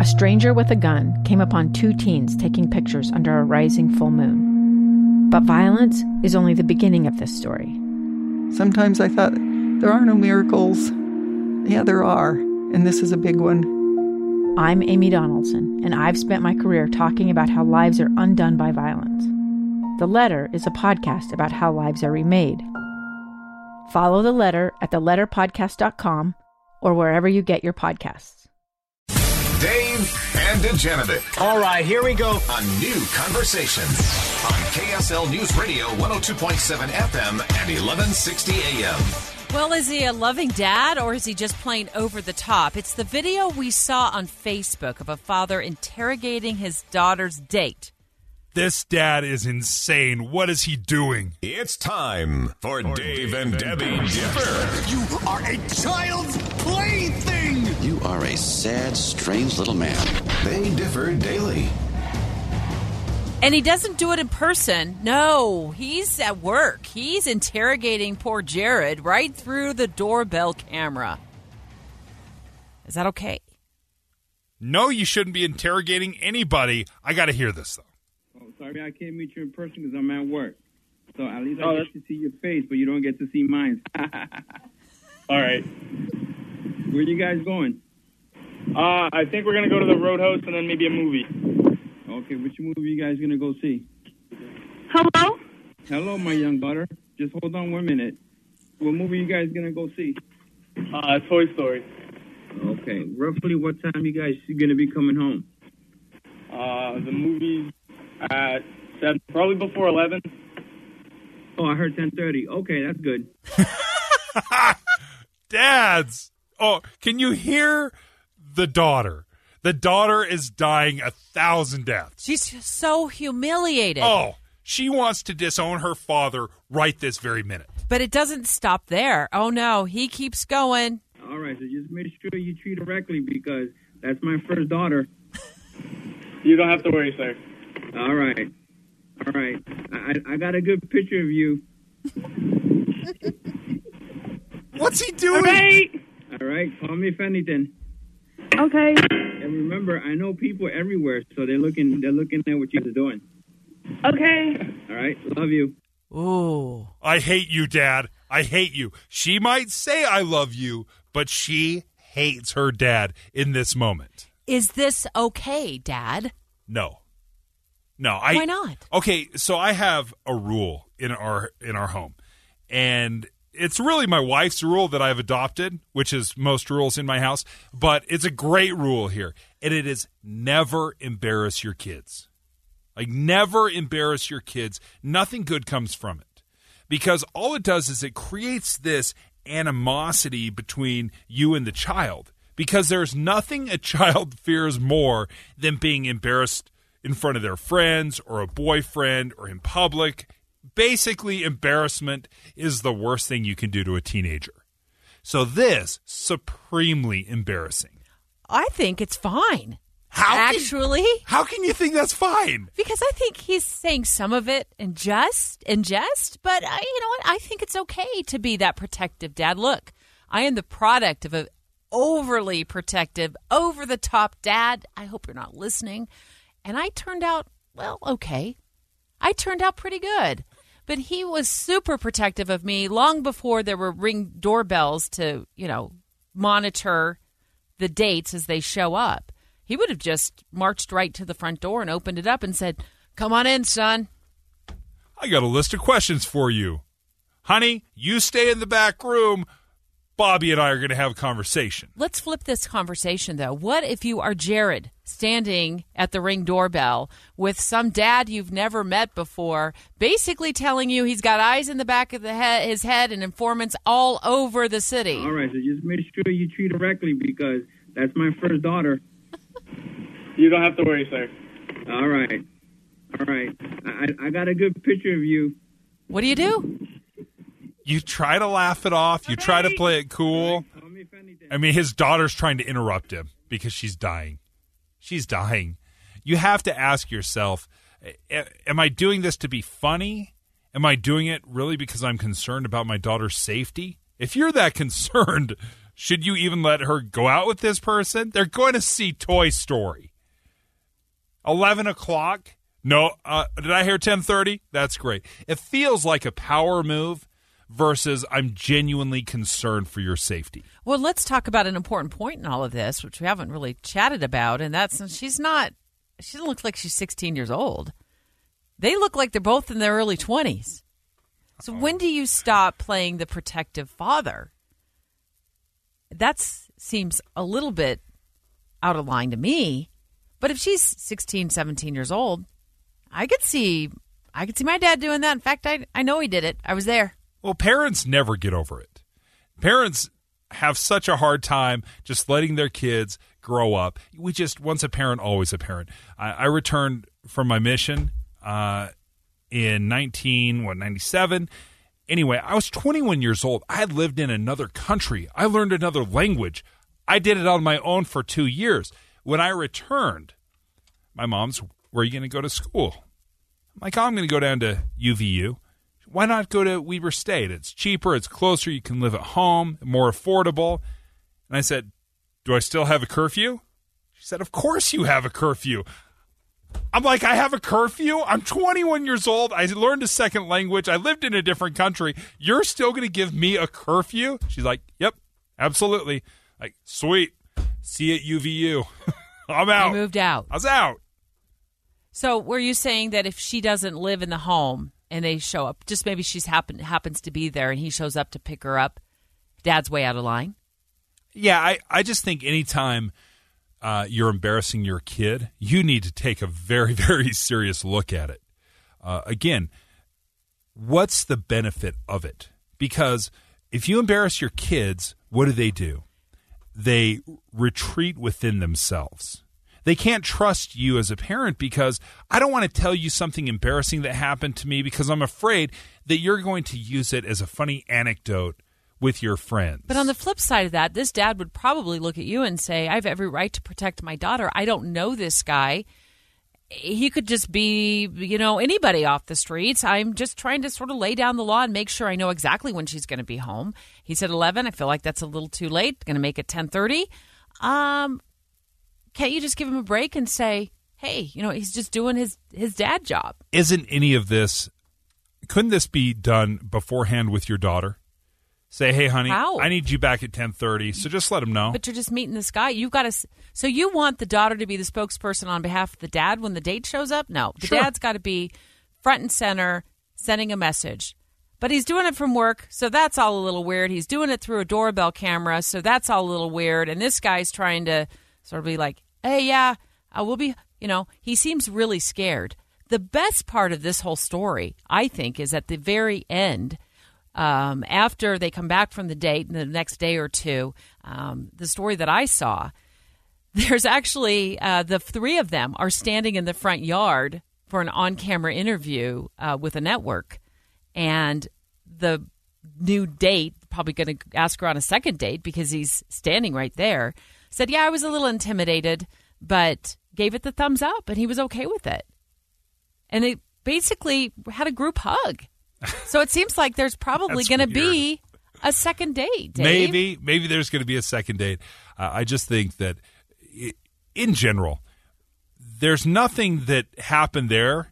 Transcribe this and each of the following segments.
a stranger with a gun came upon two teens taking pictures under a rising full moon. But violence is only the beginning of this story. Sometimes I thought, there are no miracles. Yeah, there are, and this is a big one. I'm Amy Donaldson, and I've spent my career talking about how lives are undone by violence. The Letter is a podcast about how lives are remade. Follow The Letter at theletterpodcast.com or wherever you get your podcasts. Dave and Dejanovic. All right, here we go. A new conversation on KSL News Radio 102.7 FM and 1160 AM. Well, is he a loving dad or is he just plain over the top? It's the video we saw on Facebook of a father interrogating his daughter's date. This dad is insane. What is he doing? It's time for Dave and Debbie Differ. You are a child's plaything. You are a sad, strange little man. They differ daily. And he doesn't do it in person. No, he's at work. He's interrogating poor Jared right through the doorbell camera. Is that okay? No, you shouldn't be interrogating anybody. I got to hear this, though. Sorry, I can't meet you in person because I'm at work. So at least I get to see your face, but you don't get to see mine. All right. Where you guys going? I think we're going to go to the Roadhouse and then maybe a movie. Okay, which movie are you guys going to go see? Hello? Hello, my young daughter. Just hold on 1 minute. What movie are you guys going to go see? Toy Story. Okay, roughly what time you guys going to be coming home? The movie's at 7, probably before 11. Oh, I heard 10:30. Okay, that's good. Dads! Oh, can you hear the daughter? The daughter is dying 1,000 deaths. She's so humiliated. Oh, she wants to disown her father right this very minute. But it doesn't stop there. Oh, no, he keeps going. All right, so just make sure you treat her correctly because that's my first daughter. You don't have to worry, sir. All right. All right. I got a good picture of you. What's he doing? All right. Call me if anything. Okay. And remember, I know people everywhere, so they're looking at what you guys are doing. Okay. All right. Love you. Ooh. I hate you, Dad. I hate you. She might say I love you, but she hates her dad in this moment. Is this okay, Dad? No. No, Why not? Okay, so I have a rule in our home, and it's really my wife's rule that I've adopted, which is most rules in my house, but it's a great rule here, and it is never embarrass your kids. Like, never embarrass your kids. Nothing good comes from it, because all it does is it creates this animosity between you and the child, because there's nothing a child fears more than being embarrassed in front of their friends or a boyfriend or in public. Basically, embarrassment is the worst thing you can do to a teenager. So this, supremely embarrassing. I think it's fine. How can you think that's fine? Because I think he's saying some of it in jest, but you know what? I think it's okay to be that protective dad. Look, I am the product of an overly protective, over-the-top dad. I hope you're not listening. And I turned out, well, okay. I turned out pretty good. But he was super protective of me long before there were Ring doorbells to, monitor the dates as they show up. He would have just marched right to the front door and opened it up and said, "Come on in, son." I got a list of questions for you. Honey, you stay in the back room. Bobby and I are going to have a conversation. Let's flip this conversation, though. What if you are Jared standing at the Ring doorbell with some dad you've never met before, basically telling you he's got eyes in the back of his head and informants all over the city? All right, so just make sure you treat her correctly because that's my first daughter. You don't have to worry, sir. All right. All right. I got a good picture of you. What do you do? You try to laugh it off. You try to play it cool. I mean, his daughter's trying to interrupt him because she's dying. She's dying. You have to ask yourself, am I doing this to be funny? Am I doing it really because I'm concerned about my daughter's safety? If you're that concerned, Should you even let her go out with this person? They're going to see Toy Story. 11 o'clock? No, did I hear 10:30? That's great. It feels like a power move versus I'm genuinely concerned for your safety. Well, let's talk about an important point in all of this, which we haven't really chatted about, and that's she doesn't look like she's 16 years old. They look like they're both in their early 20s. So when do you stop playing the protective father? That seems a little bit out of line to me. But if she's 16, 17 years old, I could see my dad doing that. In fact, I know he did it. I was there. Well, parents never get over it. Parents have such a hard time just letting their kids grow up. Once a parent, always a parent. I returned from my mission in 97. Anyway, I was 21 years old. I had lived in another country. I learned another language. I did it on my own for 2 years. When I returned, my mom's, where are you going to go to school? I'm like, I'm going to go down to UVU. Why not go to Weber State? It's cheaper, it's closer, you can live at home, more affordable. And I said, do I still have a curfew? She said, of course you have a curfew. I'm like, I have a curfew? I'm 21 years old. I learned a second language. I lived in a different country. You're still going to give me a curfew? She's like, yep, absolutely. Like, sweet. See you at UVU. I'm out. You moved out. I was out. So were you saying that if she doesn't live in the home and they show up, just maybe she's happens to be there and he shows up to pick her up, dad's way out of line? Yeah, I just think anytime you're embarrassing your kid, you need to take a very, very serious look at it. Again, what's the benefit of it? Because if you embarrass your kids, what do? They retreat within themselves. They can't trust you as a parent because I don't want to tell you something embarrassing that happened to me because I'm afraid that you're going to use it as a funny anecdote with your friends. But on the flip side of that, this dad would probably look at you and say, I have every right to protect my daughter. I don't know this guy. He could just be, anybody off the streets. I'm just trying to sort of lay down the law and make sure I know exactly when she's going to be home. He said 11. I feel like that's a little too late. Going to make it 10:30. Can't you just give him a break and say, hey, he's just doing his dad job? Isn't any of this, couldn't this be done beforehand with your daughter? Say, hey, honey, How? I need you back at 10:30, so just let him know. But you're just meeting this guy. You've got to. So you want the daughter to be the spokesperson on behalf of the dad when the date shows up? No, the dad's got to be front and center, sending a message. But he's doing it from work, so that's all a little weird. He's doing it through a doorbell camera, so that's all a little weird. And this guy's trying to sort of be like, hey, yeah, we'll be, he seems really scared. The best part of this whole story, I think, is at the very end. After they come back from the date the next day or two, the story that I saw, there's actually the three of them are standing in the front yard for an on-camera interview with a network. And the new date, probably going to ask her on a second date because he's standing right there, said, yeah, I was a little intimidated, but gave it the thumbs up, and he was okay with it. And they basically had a group hug. So it seems like there's probably going to be a second date, Dave. Maybe there's going to be a second date. I just think that in general, there's nothing that happened there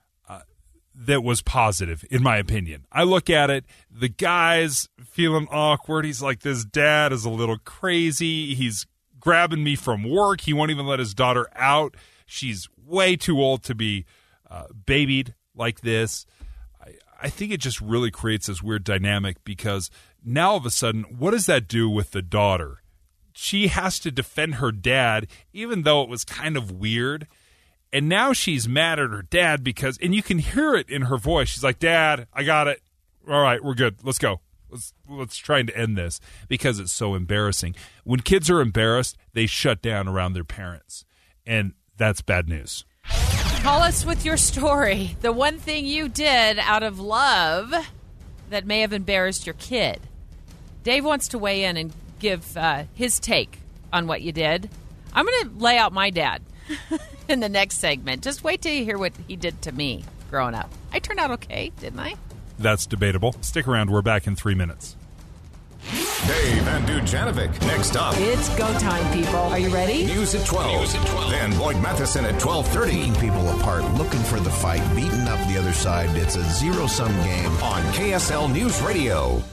that was positive, in my opinion. I look at it, the guy's feeling awkward. He's like, this dad is a little crazy. He's grabbing me from work. He won't even let his daughter out. She's way too old to be babied like this. I think it just really creates this weird dynamic because now all of a sudden, what does that do with the daughter? She has to defend her dad, even though it was kind of weird. And now she's mad at her dad because, and you can hear it in her voice. She's like, Dad, I got it. All right, we're good. Let's go. Let's try to end this because it's so embarrassing. When kids are embarrassed, they shut down around their parents. And that's bad news. Call us with your story. The one thing you did out of love that may have embarrassed your kid. Dave wants to weigh in and give his take on what you did. I'm going to lay out my dad in the next segment. Just wait till you hear what he did to me growing up. I turned out okay, didn't I? That's debatable. Stick around. We're back in 3 minutes. Dave and Dujanovic next up. It's go time, people. Are you ready? News at 12. Then Boyd Matheson at 12:30. Picking people apart, looking for the fight, beating up the other side. It's a zero-sum game. On KSL News Radio.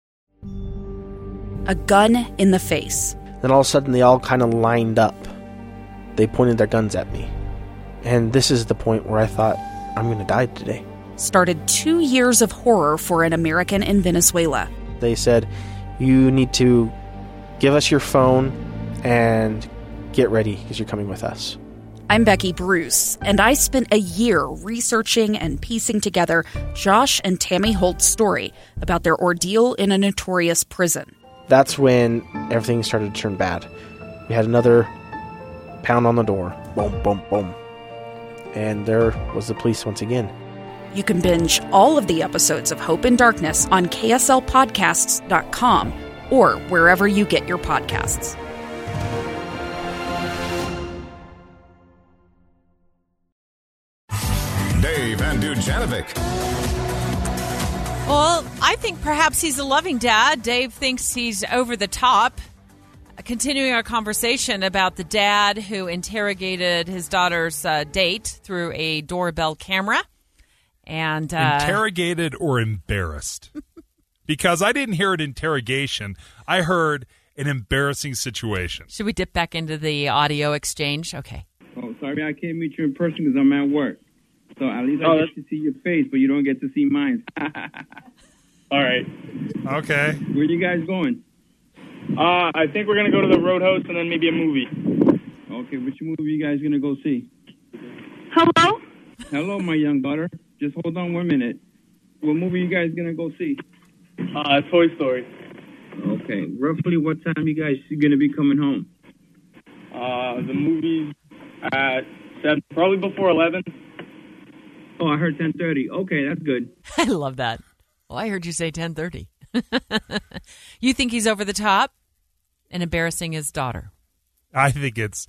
A gun in the face. Then all of a sudden they all kind of lined up. They pointed their guns at me. And this is the point where I thought, I'm going to die today. Started 2 years of horror for an American in Venezuela. They said, you need to give us your phone and get ready because you're coming with us. I'm Becky Bruce, and I spent a year researching and piecing together Josh and Tammy Holt's story about their ordeal in a notorious prison. That's when everything started to turn bad. We had another pound on the door. Boom, boom, boom. And there was the police once again. You can binge all of the episodes of Hope in Darkness on KSLpodcasts.com or wherever you get your podcasts. Dave and Dujanovic. Well, I think perhaps he's a loving dad. Dave thinks he's over the top. Continuing our conversation about the dad who interrogated his daughter's date through a doorbell camera. And interrogated or embarrassed? Because I didn't hear an interrogation. I heard an embarrassing situation. Should we dip back into the audio exchange? Okay. Oh, sorry, I can't meet you in person because I'm at work. So at least I get to see your face, but you don't get to see mine. All right. Okay. Where you guys going? I think we're going to go to the Roadhouse and then maybe a movie. Okay, which movie you guys going to go see? Hello? Hello, my young daughter. Just hold on 1 minute. What movie you guys going to go see? Toy Story. Okay. Roughly what time you guys going to be coming home? The movie's at 7, probably before 11. Oh, I heard 10:30. Okay, that's good. I love that. Well, I heard you say 10:30. You think he's over the top and embarrassing his daughter? I think it's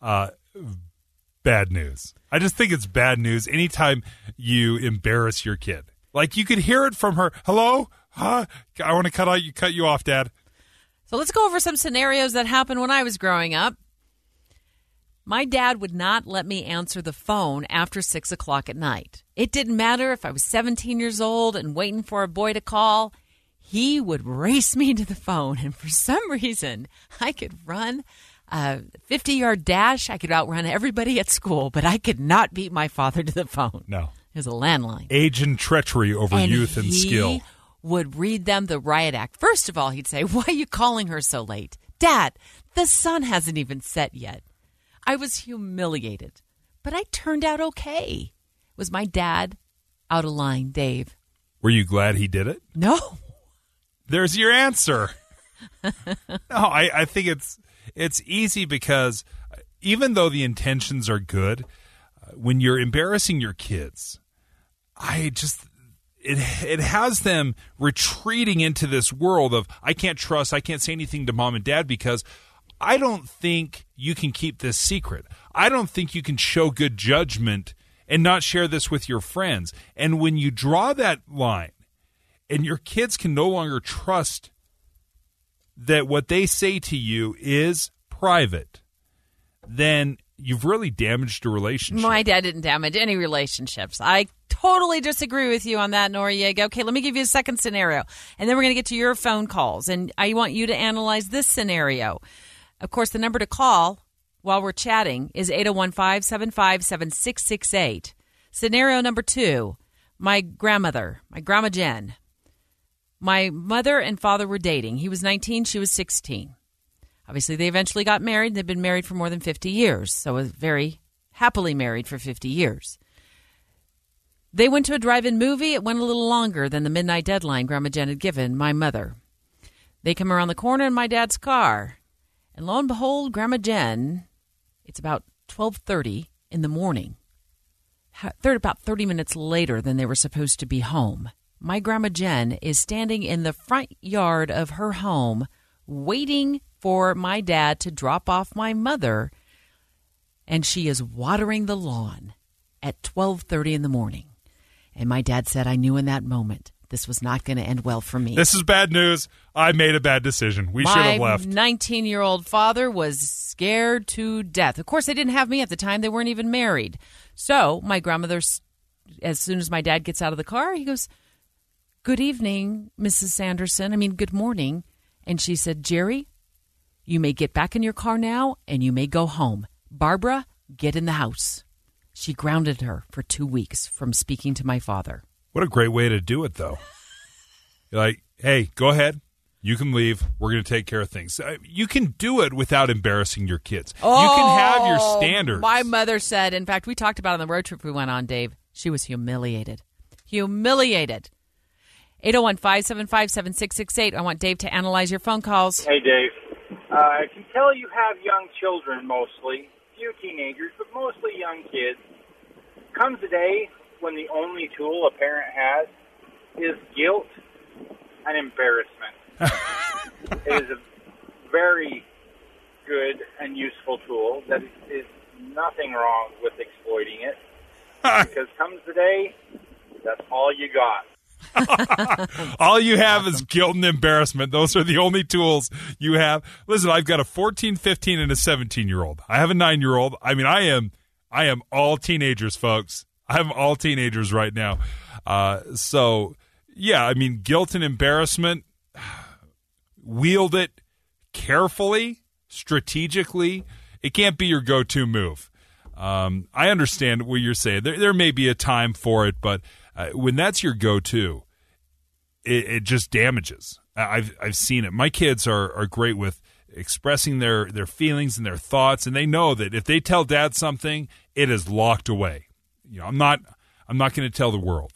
bad news. I just think it's bad news anytime you embarrass your kid. Like, you could hear it from her. Hello? Huh? I want to cut you off, Dad. So let's go over some scenarios that happened when I was growing up. My dad would not let me answer the phone after 6 o'clock at night. It didn't matter if I was 17 years old and waiting for a boy to call. He would race me to the phone, and for some reason, I could run a 50-yard dash. I could outrun everybody at school, but I could not beat my father to the phone. No. It was a landline. Age and treachery over youth and skill. He would read them the riot act. First of all, he'd say, "Why are you calling her so late? Dad, the sun hasn't even set yet." I was humiliated, but I turned out okay. Was my dad out of line, Dave? Were you glad he did it? No. There's your answer. No, I think it's easy because even though the intentions are good, when you're embarrassing your kids, it has them retreating into this world of, I can't say anything to mom and dad because I don't think you can keep this secret. I don't think you can show good judgment and not share this with your friends. And when you draw that line and your kids can no longer trust that what they say to you is private, then you've really damaged a relationship. My dad didn't damage any relationships. I totally disagree with you on that, Noriega. Okay, let me give you a second scenario, and then we're going to get to your phone calls. And I want you to analyze this scenario. Of course, the number to call while we're chatting is 801-575-7668. Scenario number 2, my grandma Jen. My mother and father were dating. He was 19, she was 16. Obviously, they eventually got married. They've been married for more than 50 years, so was very happily married for 50 years. They went to a drive-in movie. It went a little longer than the midnight deadline Grandma Jen had given my mother. They come around the corner in my dad's car. And lo and behold, Grandma Jen, it's about 12:30 in the morning. They're about 30 minutes later than they were supposed to be home. My Grandma Jen is standing in the front yard of her home waiting for my dad to drop off my mother, and she is watering the lawn at 12:30 in the morning. And my dad said, I knew in that moment this was not going to end well for me. This is bad news. I made a bad decision. We should have left. My 19-year-old father was scared to death. Of course, they didn't have me at the time. They weren't even married. So my grandmother, as soon as my dad gets out of the car, he goes, "Good evening, Mrs. Sanderson. Good morning." And she said, "Jerry, you may get back in your car now, and you may go home. Barbara, get in the house." She grounded her for 2 weeks from speaking to my father. What a great way to do it, though. You're like, hey, go ahead. You can leave. We're going to take care of things. You can do it without embarrassing your kids. You can have your standards. My mother said, in fact, we talked about it on the road trip we went on, Dave. She was humiliated. Humiliated. 801-575-7668. I want Dave to analyze your phone calls. Hey, Dave. I can tell you have young children mostly, few teenagers, but mostly young kids. Comes a day when the only tool a parent has is guilt and embarrassment. It is a very good and useful tool that is nothing wrong with exploiting it. Because comes the day, that's all you got. All you have is guilt and embarrassment. Those are the only tools you have. Listen, I've got a 14, 15, and a 17-year-old. I have a 9-year-old. I am all teenagers, folks. I'm all teenagers right now. So, yeah, guilt and embarrassment, wield it carefully, strategically. It can't be your go-to move. I understand what you're saying. There may be a time for it, but when that's your go-to, it just damages. I've seen it. My kids are great with expressing their feelings and their thoughts, and they know that if they tell dad something, it is locked away. I'm not going to tell the world.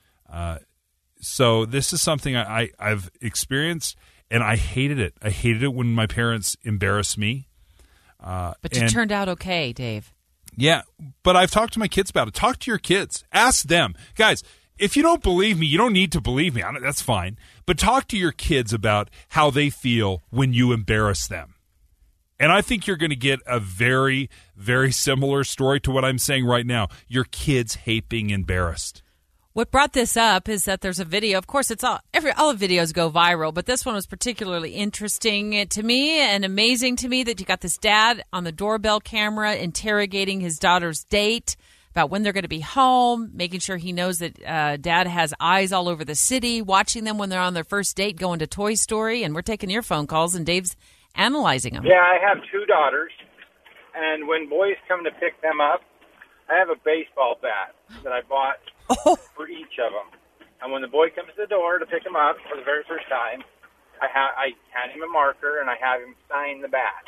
So this is something I've experienced, and I hated it. I hated it when my parents embarrassed me. But you turned out okay, Dave. Yeah, but I've talked to my kids about it. Talk to your kids. Ask them. Guys, if you don't believe me, you don't need to believe me. That's fine. But talk to your kids about how they feel when you embarrass them. And I think you're going to get a very, very similar story to what I'm saying right now. Your kids hate being embarrassed. What brought this up is that there's a video. Of course, it's all the videos go viral, but this one was particularly interesting to me and amazing to me that you got this dad on the doorbell camera interrogating his daughter's date about when they're going to be home, making sure he knows that dad has eyes all over the city, watching them when they're on their first date, going to Toy Story. And we're taking your phone calls, and Dave's analyzing them. Yeah, I have 2 daughters, and when boys come to pick them up, I have a baseball bat that I bought for each of them. And when the boy comes to the door to pick him up for the very first time, I hand him a marker and I have him sign the bat.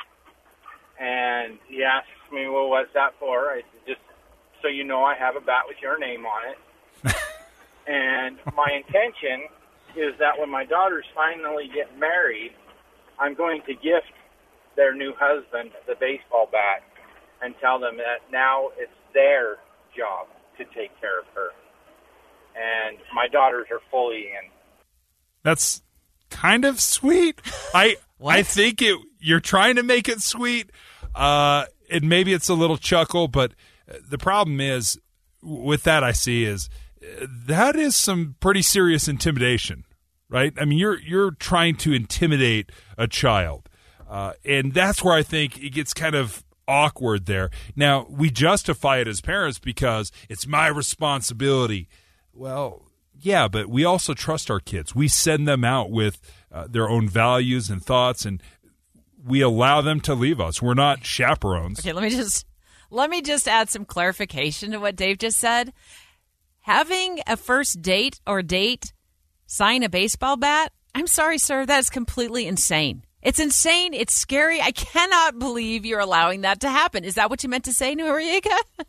And he asks me, "Well, what's that for?" I said, "Just so you know, I have a bat with your name on it." And my intention is that when my daughters finally get married, I'm going to gift their new husband the baseball bat and tell them that now it's their job to take care of her. And my daughters are fully in. That's kind of sweet. I think you're trying to make it sweet. And maybe it's a little chuckle, but the problem is with that I see is that is some pretty serious intimidation, right? You're trying to intimidate a child. And that's where I think it gets kind of awkward there. Now, we justify it as parents because it's my responsibility. Well, yeah, but we also trust our kids. We send them out with their own values and thoughts, and we allow them to leave us. We're not chaperones. Okay, let me just add some clarification to what Dave just said. Having a first date or date sign a baseball bat, I'm sorry, sir, that is completely insane. It's insane. It's scary. I cannot believe you're allowing that to happen. Is that what you meant to say, Noriega?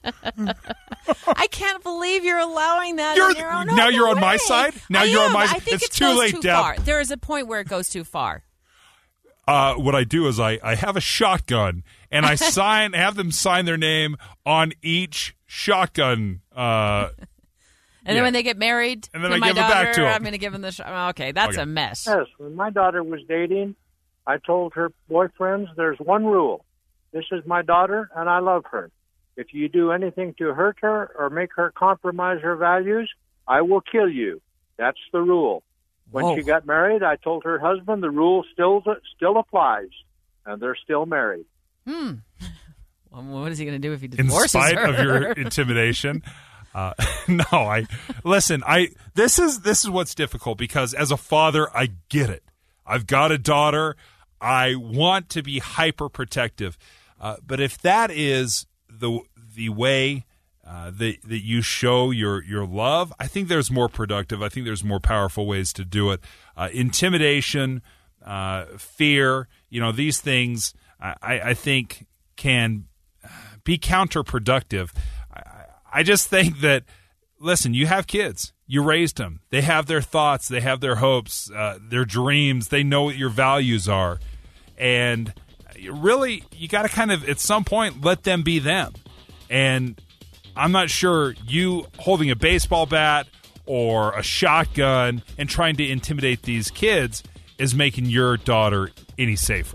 I can't believe you're allowing that. Now you're on my side? Now you're on my side? I think it's too late, Deb. far. There is a point where it goes too far. What I do is I have a shotgun, and I have them sign their name on each shotgun. And then when they get married, and then to I my give it daughter, back to 'em. I'm going to give them the okay, that's a mess. Yes, when my daughter was dating, I told her boyfriends, there's one rule. This is my daughter, and I love her. If you do anything to hurt her or make her compromise her values, I will kill you. That's the rule. When she got married, I told her husband the rule still applies, and they're still married. Well, what is he going to do if he divorces her? In spite her? of your intimidation? No, this is what's difficult, because as a father, I get it. I've got a daughter. I want to be hyper protective. But if that is the way that you show your love, I think there's more productive. I think there's more powerful ways to do it. Intimidation, fear, these things I think can be counterproductive. I just think that, listen, you have kids. You raised them. They have their thoughts. They have their hopes, their dreams. They know what your values are. And really, you got to kind of, at some point, let them be them. And I'm not sure you holding a baseball bat or a shotgun and trying to intimidate these kids is making your daughter any safer.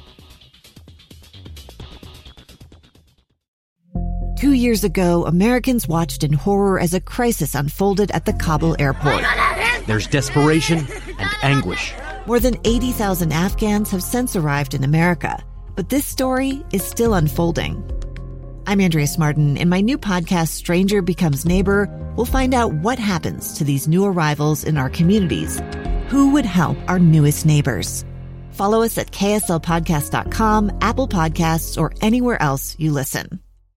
2 years ago, Americans watched in horror as a crisis unfolded at the Kabul airport. There's desperation and anguish. More than 80,000 Afghans have since arrived in America, but this story is still unfolding. I'm Andrea Smartin. In my new podcast, Stranger Becomes Neighbor, we'll find out what happens to these new arrivals in our communities. Who would help our newest neighbors? Follow us at kslpodcast.com, Apple Podcasts, or anywhere else you listen.